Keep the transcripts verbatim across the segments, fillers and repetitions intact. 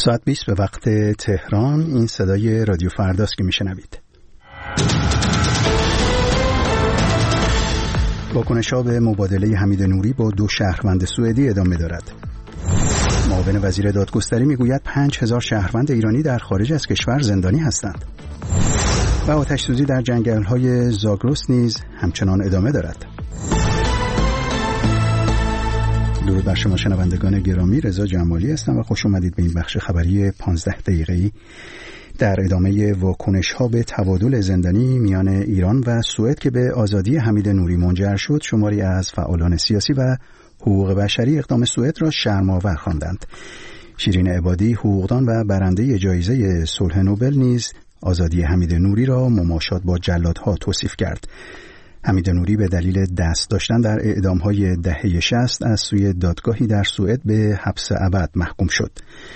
ساعت بیست به وقت تهران. این صدای رادیو فرداست که میشنوید. واکنش‌ها به مبادله حمید نوری با دو شهروند سوئدی ادامه دارد. معاون وزیر دادگستری میگوید پنج هزار شهروند ایرانی در خارج از کشور زندانی هستند. و آتش‌سوزی در جنگل‌های زاگرس نیز همچنان ادامه دارد. درود بر شما شنوندگان گرامی، رضا جمالی هستم و خوش اومدید به این بخش خبری پانزده دقیقه‌ای در ادامه واکنش‌ها به تبادل زندانی میان ایران و سوئد که به آزادی حمید نوری منجر شد. شماری از فعالان سیاسی و حقوق بشری اقدام سوئد را شرم‌آور خواندند. شیرین عبادی، حقوقدان و برنده جایزه صلح نوبل نیز آزادی حمید نوری را مماشات با جلادها توصیف کرد. حمید نوری به دلیل دست داشتن در اعدام‌های دهه شصت از سوی دادگاهی در سوئد به حبس ابد محکوم شد.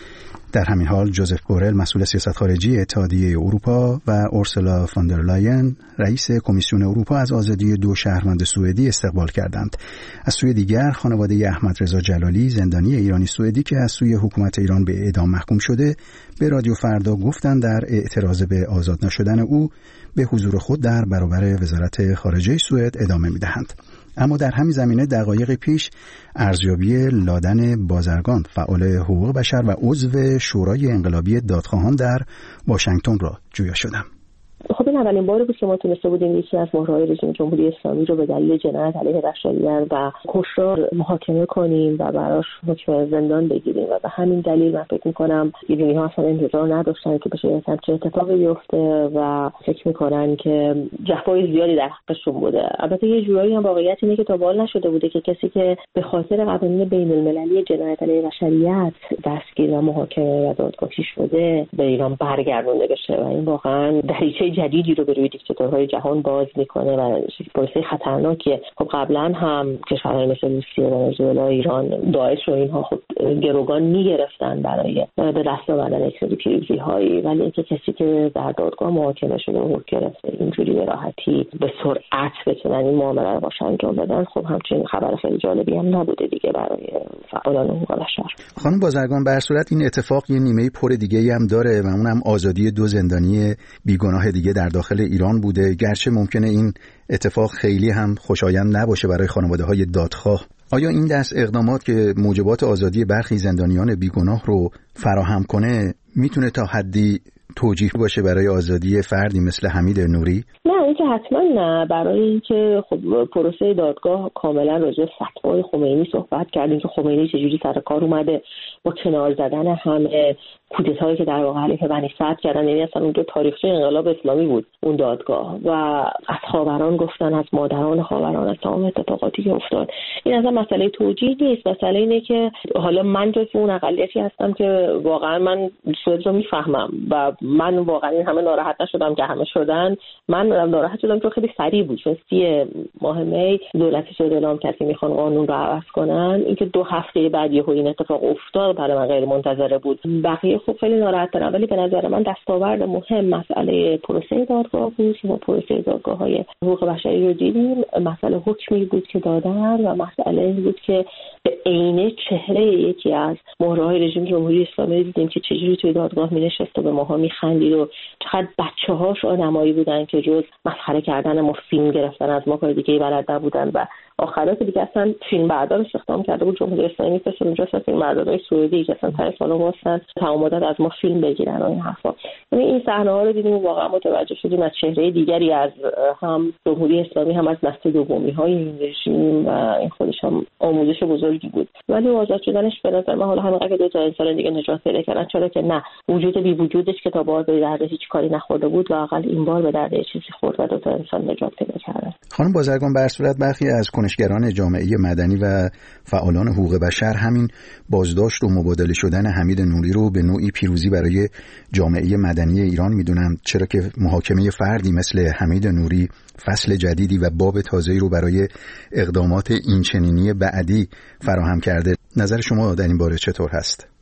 در همین حال جوزف بورل، مسئول سیاست خارجی اتحادیه اروپا، و اورسولا فوندر لاین، رئیس کمیسیون اروپا، از آزادی دو شهروند سوئدی استقبال کردند. از سوی دیگر خانواده احمد رضا جلالی، زندانی ایرانی سوئدی که از سوی حکومت ایران به اعدام محکوم شده، به رادیو فردا گفتند در اعتراض به آزاد نشدن او به حضور خود در برابر وزارت خارجه سوئد ادامه می‌دهند. اما در همین زمینه دقایق پیش ارزیابی لادن بازرگان، فعال حقوق بشر و عضو شورای انقلابی دادخواهان در واشنگتن را جویا شدم. خب این اولین باری بود که ما تونسته بودیم یکی از مهرهای رژیم جمهوری اسلامی رو به دلیل جنایت علیه بشریت و کشتار محاکمه کنیم و براش حکم زندان بگیریم و به همین دلیل من فکر می‌کنم ایرانی‌ها اصلا انتظار نداشتن که بشه چه اتفاقی بیفته و فکر می‌کنن که جفای زیادی در حقشون بوده. البته یه جورایی هم واقعیت اینه که تا بال نشده بوده که کسی که به خاطر قوانین بین‌المللی جنایت علیه بشریت دستگیر و محاکمه و دادگاهی شده به ایران برگردونده بشه و این واقعاً دریچه جدیدی رو به روی دیکتاتورهای جهان باز میکنه و پروسه خطرناکیه. خب قبلا هم کشورهای مثل روسیه و ونزوئلا، ایران، داعش و اینها خب گروگان میگرفتن برای به دست آوردن یک سری پیروزی‌هایی، ولی اینکه کسی که در دادگاه محاکمه شده و حکم گرفته اینجوری به راحتی به سرعت بتونن این معامله رو باش انجام بدن، خب همچنین خبر خیلی جالبی هم نبوده دیگه برای فعالان حقوق بشر. خانم بازرگان، به هر صورت این اتفاق یه نیمه پر دیگه‌ای هم داره و اونم آزادی دو زندانی بیگناه دیگه در داخل ایران بوده. گرچه ممکنه این اتفاق خیلی هم خوشایند نباشه برای خانواده‌های دادخواه. آیا این دست اقدامات که موجبات آزادی برخی زندانیان بیگناه رو فراهم کنه میتونه تا حدی توجیه باشه برای آزادی فردی مثل حمید نوری؟ نه، این که حتما نه. برای اینکه خب پروسه دادگاه کاملا راجع به فتوای خمینی صحبت کردیم که خمینی چجوری سر کار اومده با کنار زدن همه کودتایی که در واقع علیه بنی صدر کردن. یعنی اصلا اونجا تاریخچه انقلاب اسلامی بود اون دادگاه و از خاوران گفتن، از مادران خاوران، از تمام اتفاقاتی که افتاد. این اصلا مسئله توجیه نیست. مسئله اینه که حالا من جز اون اقلیتی هستم که واقعا من سوئد رو میفهمم و من واقعا این همه ناراحت نشدم که همه شدن. من ناراحت شدم چون خیلی سریع بود، چون سی ماه می دولتی شده اعلام کرد که میخوان قانون رو عوض کنن. اینکه دو هفته بعد یهو این اتفاق افتاد برای من غیر منتظره بود. بقیه خب خیلی ناراحت شدن، ولی به نظر من دستاورد مهم مسئله پروسه دادگاه بود که ما پروسه دادگاه‌های حقوق بشری رو دیدیم. مسئله حکمی بود که دادن و مسئله این بود که به عینه چهره یکی از مهرهای رژیم جمهوری اسلامی دیدیم که چجوری توی دادگاه می‌نشست و به ماها می‌خندید و چقدر بچه‌هاش آدمایی بودن که جز مسخره کردن ما فیلم گرفتن از ما کار دیگه‌ای بلد نبودن و آخرات دیگه اصلا فیلم بردار استخدام کرده بود جمهوری اسلامی که اونجا اصلا فیلم بردارای سعودی که اصلا طرف سالو واسن تعاملات از ما فیلم بگیرن و این حرفا. یعنی این صحنه‌ها رو دیدیم و واقعا متوجه شدیم از چهره دیگری از هم جمهوری اسلامی هم از نسل دومی‌های این رژیم و این خودش هم آموزش بزرگی بود. ولی آزاد شدنش به نظر من حالا همین که دو تا انسان دیگه نجات پیدا کردن، چرا که نه، وجود بی وجودش که تا بار به درد هیچ کاری نخورده بود واقعا این بار به درد چیزی خورد و دو تا انسان نجات پیدا کردن. خانم بازرگان، به هر صورت برخی از کنشگران جامعه مدنی و فعالان حقوق بشر همین بازداشت و مبادله شدن حمید نوری رو به نوعی پیروزی برای جامعه مدنی ایران میدونن، چرا که محاکمه فردی مثل حمید نوری فصل جدیدی و باب تازه‌ای رو برای اقدامات اینچنینی بعدی فراهم کرده. نظر شما در این باره چطور هست؟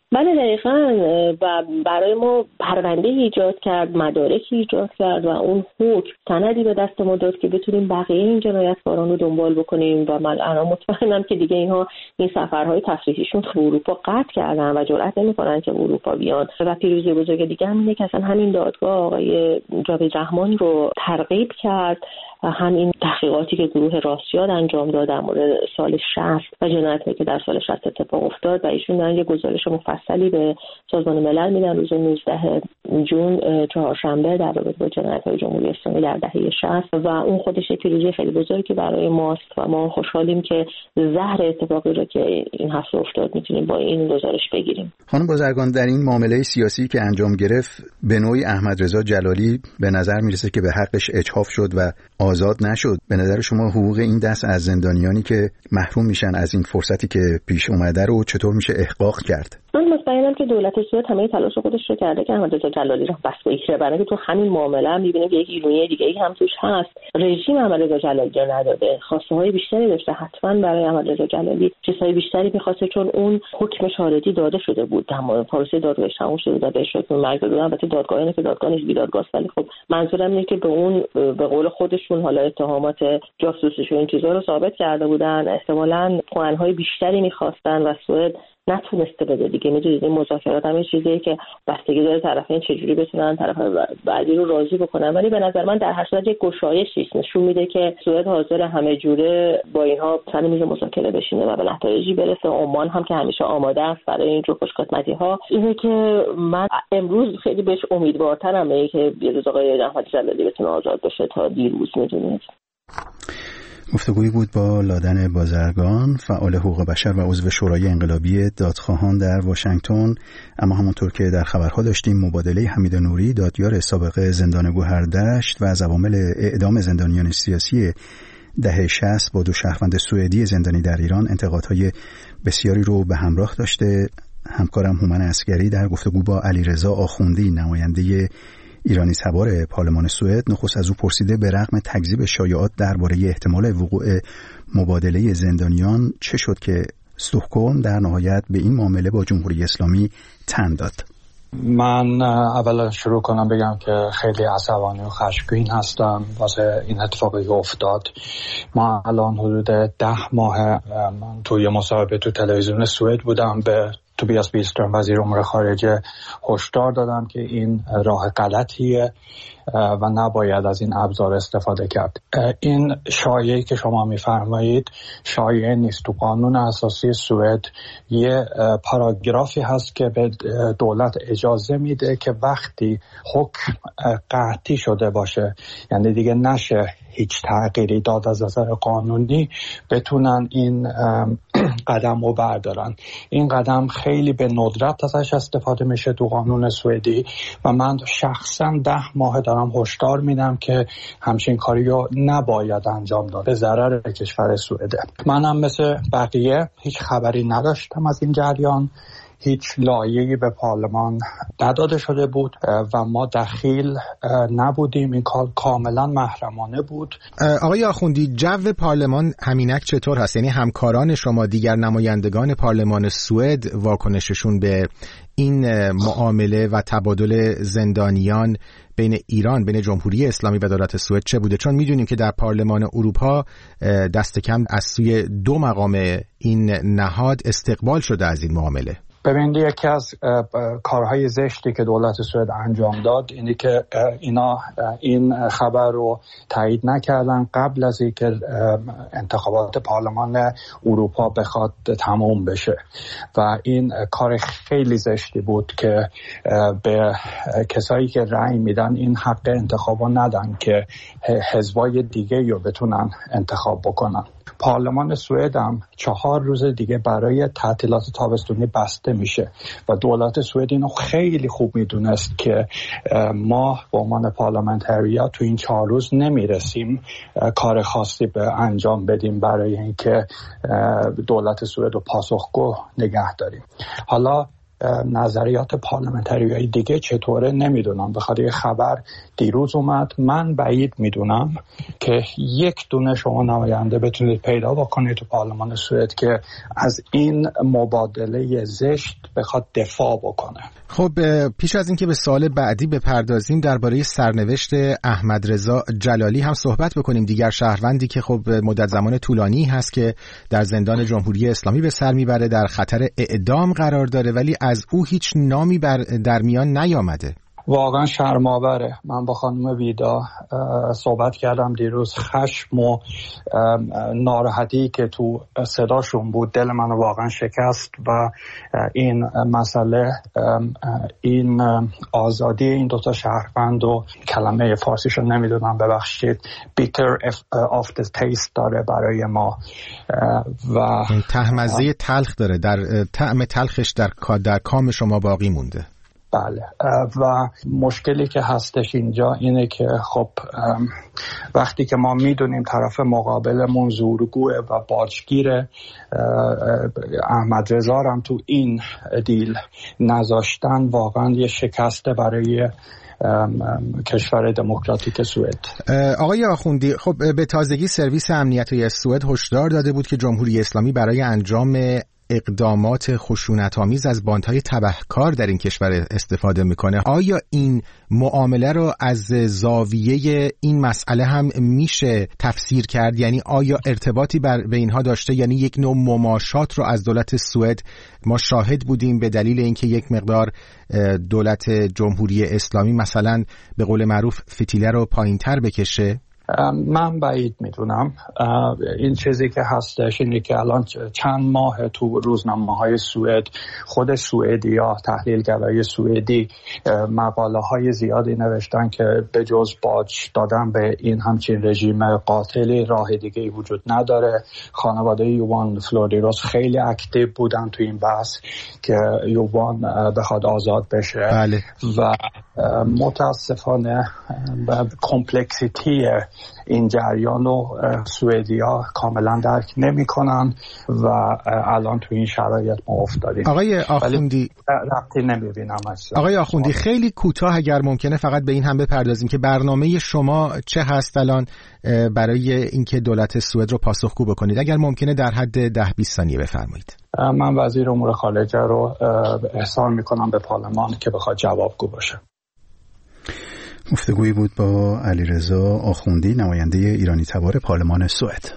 بله دقیقاً، و برای ما پرونده ایجاد کرد، مدارکی ایجاد کرد و اون حکم سندی به دست ما داد که بتونیم بقیه این جنایتکاران رو دنبال بکنیم و من الان مطمئنم که دیگه اینها این سفرهای تفریحیشون تو اروپا قطع کردن و جرئت نمی‌کنن که اروپا بیان. و پیروزی بزرگ دیگه هم اینه که اصلا همین دادگاه آقای جاوید رحمانی رو ترغیب کرد، همین تحقیقاتی که گروه راستیاد انجام داد در مورد سال شصت و جنایتی که در سال شصت اتفاق افتاد و ایشون دارن یه گزارش مفصلی به سازمان ملل میدن روز نوزدهم ژوئن چهارشنبه در رابطه با جنایت‌های جمهوری اسلامی در دهه شصت و اون خودش یک پیروزی خیلی بزرگی برای ماست و ما خوشحالیم که زهر اتفاقی رو که این هفته افتاد میتونیم با این گزارش بگیریم. خانم بازرگان، در این معامله سیاسی که انجام گرفت به نوعی احمد رضا جلالی به نظر میرسه که به حقش اجحاف شد و آزاد نشد. به نظر شما حقوق این دست از زندانیانی که محروم میشن از این فرصتی که پیش اومده رو چطور میشه احقاق کرد؟ من مطمئنم که دولت سوئد همه تلاش خودش رو کرده که احمد رضا جلالی رو بس بگیره، برای اینکه تو همین معامله هم می‌بینیم که یک ایرونی دیگه ای هم توش هست. رژیم احمد رضا جلالی رو نداده، خواسته های بیشتری داشته، حتما برای احمد رضا جلالی چیزهای بیشتری می‌خواسته چون اون حکم شاردی داده شده بود، تمام پروسه دادگاهی تموم شده بود، بهش حکم مرگ دادن. البته دادگاه اینه که دادگاه نیست، بیدادگاه، ولی خب منظورم اینه که به اون به قول خودشون حالا اتهامات جاسوسی و این چیزا رو ثابت کرده بودن، احتمالاً پوان‌های بیشتری می‌خواستن و سوئد نتونسته بده دیگه. میدونید این مذاکرات هم چیزیه که بستگی داره طرفین چجوری بتونن طرف بعدی رو راضی بکنن، ولی به نظر من در هر صورت یک گشایشی نشون میده که سوئد حاضر همه جوره با اینها سر میز مذاکره بشینه و به نتایجی برسه. عمان هم که همیشه آماده است برای این جور خوش‌قسمتی‌ها. اینه که من امروز خیلی بهش امیدوارترم اینه که یه روز آقای احمد جلالی بتونه آزاد بشه تا دیروز. میدونید گفتگویی بود با لادن بازرگان، فعال حقوق بشر و عضو شورای انقلابی دادخواهان در واشنگتن. اما همونطور که در خبرها داشتیم، مبادله حمید نوری، دادیار سابق زندان گوهردشت و از عوامل اعدام زندانیان سیاسی دهه شصت با دو شهروند سوئدی زندانی در ایران انتقادهای بسیاری رو به همراه داشته. همکارم هومن عسگری در گفتگو با علیرضا آخوندی، نماینده ایرانی تبار پارلمان سوئد، نخست از او پرسیده به رغم تکذیب شایعات درباره احتمال وقوع مبادله زندانیان چه شد که استکهلم در نهایت به این معامله با جمهوری اسلامی تن داد. من اولا شروع کنم بگم که خیلی عصبانی و خشمگین هستم واسه این اتفاقی که افتاد. ما الان حدود ده ماه من توی مصاحبه تو تلویزیون سوئد بودم، به توبیاس بیلسترم وزیر امور خارجه هشدار دادم که این راه غلطیه و نباید از این ابزار استفاده کرد. این شایعه‌ای که شما می‌فرمایید شایعه نیست. تو قانون اساسی سوئد یه پاراگرافی هست که به دولت اجازه میده که وقتی حکم قطعی شده باشه، یعنی دیگه نشه هیچ تغییری داد از نظر قانونی، بتونن این قدم رو بردارن. این قدم خیلی به ندرت ازش استفاده میشه تو قانون سوئدی و من شخصا ده ماه دارم هشدار میدم که همچین کاری رو نباید انجام داد، به ضرر کشور سوئده. منم مثل بقیه هیچ خبری نداشتم از این جریان، هیچ لایحه‌ای به پارلمان نداده شده بود و ما دخیل نبودیم. این کار کاملا محرمانه بود. آقای آخوندی، جو پارلمان همینک چطور هست؟ یعنی همکاران شما، دیگر نمایندگان پارلمان سوئد، واکنششون به این معامله و تبادل زندانیان بین ایران، بین جمهوری اسلامی و دولت سوئد چه بوده؟ چون میدونیم که در پارلمان اروپا دست کم از سوی دو مقام این نهاد استقبال شده از این معامله. ببینید، یکی از کارهای زشتی که دولت سوئد انجام داد اینه که اینا این خبر رو تایید نکردن قبل از اینکه انتخابات پارلمان اروپا بخواد تموم بشه و این کار خیلی زشتی بود که به کسایی که رأی میدن این حق انتخابو ندن که حزبای دیگه رو بتونن انتخاب بکنن. پارلمان سوئد هم چهار روز دیگه برای تعطیلات تابستونی بسته میشه و دولت سوئد اینو خیلی خوب میدونست که ما به عنوان پارلمانتریا تو این چهار روز نمیرسیم کار خاصی به انجام بدیم برای اینکه دولت سوئد رو پاسخگو نگه داریم. حالا نظریات پارلمانتریای دیگه چطوره نمیدونم. بخاطر یه خبر دیروز اومد، من بعید میدونم که یک دونه شما نماینده بتونید پیدا بکنید تو پارلمان سوئد که از این مبادله زشت بخواد دفاع بکنه. خب پیش از اینکه به سوال بعدی بپردازیم، درباره سرنوشت احمد رضا جلالی هم صحبت بکنیم. دیگر شهروندی که خب مدت زمان طولانی هست که در زندان جمهوری اسلامی به سر میبره، در خطر اعدام قرار داره، ولی از او هیچ نامی بر در میان نیامده. واقعا شرم‌آوره. من با خانم ویدا صحبت کردم دیروز. خشم و ناراحتی که تو صداشون بود دل منو واقعا شکست و این مسئله، این آزادی این دوتا شهروند و کلمه فارسیشو نمیدونم ببخشید، bitter of the taste داره برای ما و طعم‌مزه تلخ داره، در طعم تلخش در در کام شما باقی مونده. بله. و مشکلی که هستش اینجا اینه که خب وقتی که ما میدونیم طرف مقابلمون زورگوه و باجگیره، احمد رضا هم تو این دیل نذاشتن، واقعا یه شکسته برای کشور دموکراتیک سوئد. آقای آخوندی، خب به تازگی سرویس امنیتی سوئد هشدار داده بود که جمهوری اسلامی برای انجام اقدامات خشونت‌آمیز از باندهای تبهکار در این کشور استفاده میکنه. آیا این معامله رو از زاویه این مسئله هم میشه تفسیر کرد؟ یعنی آیا ارتباطی بر به اینها داشته؟ یعنی یک نوع مماشات رو از دولت سوئد ما شاهد بودیم به دلیل اینکه یک مقدار دولت جمهوری اسلامی مثلا به قول معروف فتیله رو پایین‌تر بکشه؟ من بعید میدونم. این چیزی که هستش اینه که الان چند ماه تو روزنامه‌های سوئد خود سوئدی ها، تحلیلگرای سوئدی مقاله های زیادی نوشتن که به جز باج دادن به این همچین رژیم قاتلی راه دیگه‌ای وجود نداره. خانواده یووان فلوریروس خیلی اکتیو بودن تو این بحث که یووان بخواد آزاد بشه. بله. و متاسفانه کمپلکسیتی این جریان رو سوئدیا کاملا درک نمی کنن و الان تو این شرایط ما افتادیم. آقای آخوندی ربطی نمی بینم. آقای آخوندی خیلی کوتاه اگر ممکنه فقط به این هم بپردازیم که برنامه شما چه هست الان برای اینکه دولت سوئد رو پاسخگو بکنید، اگر ممکنه در حد ده بیست ثانیه بفرمایید. من وزیر امور خارجه رو احضار میکنم به پارلمان که بخواد جوابگو باشه. گفتگویی بود با علیرضا آخوندی، نماینده ایرانی تبار پارلمان سوئد.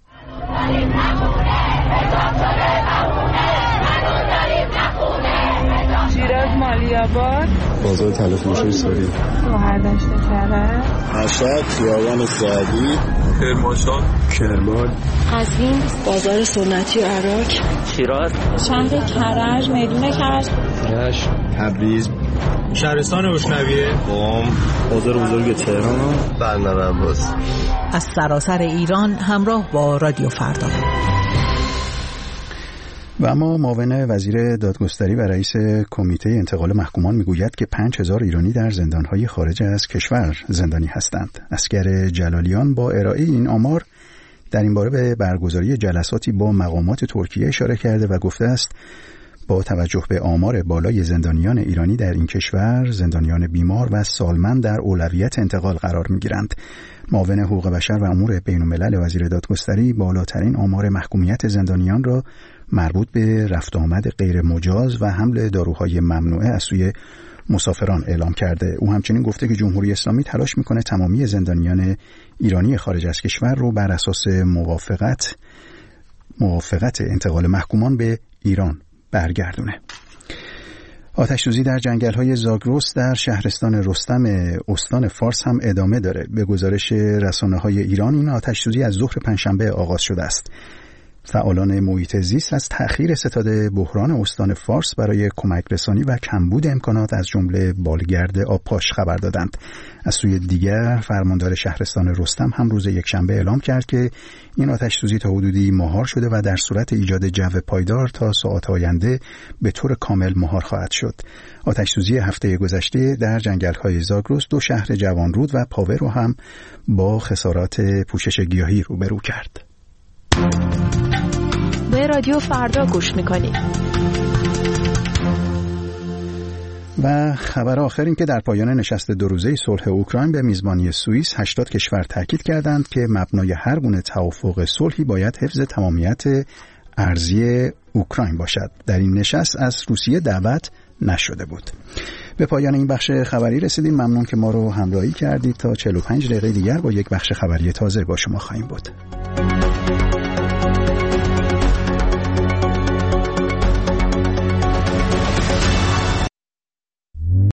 شیراز مالی‌آباد، بازار تلفروشی سوری، شهردشت کرج، مشهد، خیابان سعدی، کرمانشاه، کرمان، قزوین، بازار سنتی و عراق، شیراز، شهر کرج، میدون کرج، کرج، تبریز، شهرستان روشنویه، قم، بازار بزرگ تهران، بندر عباس. از سراسر ایران همراه با رادیو فردا. و اما معاون وزیر دادگستری و رئیس کمیته انتقال محکومان میگوید که پنج هزار ایرانی در زندانهای خارج از کشور زندانی هستند. اسگر جلالیان با ارائه این آمار در این باره به برگزاری جلساتی با مقامات ترکیه اشاره کرده و گفته است با توجه به آمار بالای زندانیان ایرانی در این کشور، زندانیان بیمار و سالمند در اولویت انتقال قرار می‌گیرند. معاون حقوق بشر و امور بین‌الملل وزیر دادگستری بالاترین آمار محکومیت زندانیان را مربوط به رفت آمد غیر مجاز و حمل داروهای ممنوعه از سوی مسافران اعلام کرده. او همچنین گفته که جمهوری اسلامی تلاش می‌کند تمامی زندانیان ایرانی خارج از کشور رو بر اساس موافقت موافقت انتقال محکومان به ایران برگردونه. آتش‌سوزی در جنگل‌های زاگرس در شهرستان رستم استان فارس هم ادامه داره. به گزارش رسانه‌های ایران این آتش‌سوزی از ظهر پنجشنبه آغاز شده است. فعالان محیط زیست از تأخیر ستاد بحران استان فارس برای کمک رسانی و کمبود امکانات از جمله بالگرد آبپاش خبر دادند. از سوی دیگر فرماندار شهرستان رستم هم روز یکشنبه اعلام کرد که این آتش‌سوزی تا حدودی مهار شده و در صورت ایجاد جو پایدار تا ساعات آینده به طور کامل مهار خواهد شد. آتش‌سوزی هفته گذشته در جنگل‌های زاگرس دو شهر جوانرود و پاوه رو هم با خسارات پوشش گیاهی روبرو کرد. به رادیو فردا گوش میکنید. و خبر آخر این که در پایان نشست دو روزه صلح اوکراین به میزبانی سوئیس هشتاد کشور تاکید کردند که مبنای هر گونه توافق صلحی باید حفظ تمامیت ارضی اوکراین باشد. در این نشست از روسیه دعوت نشده بود. به پایان این بخش خبری رسیدیم. ممنون که ما رو همراهی کردید. تا چهل و پنج دقیقه دیگر با یک بخش خبری تازه با شما خواهیم بود.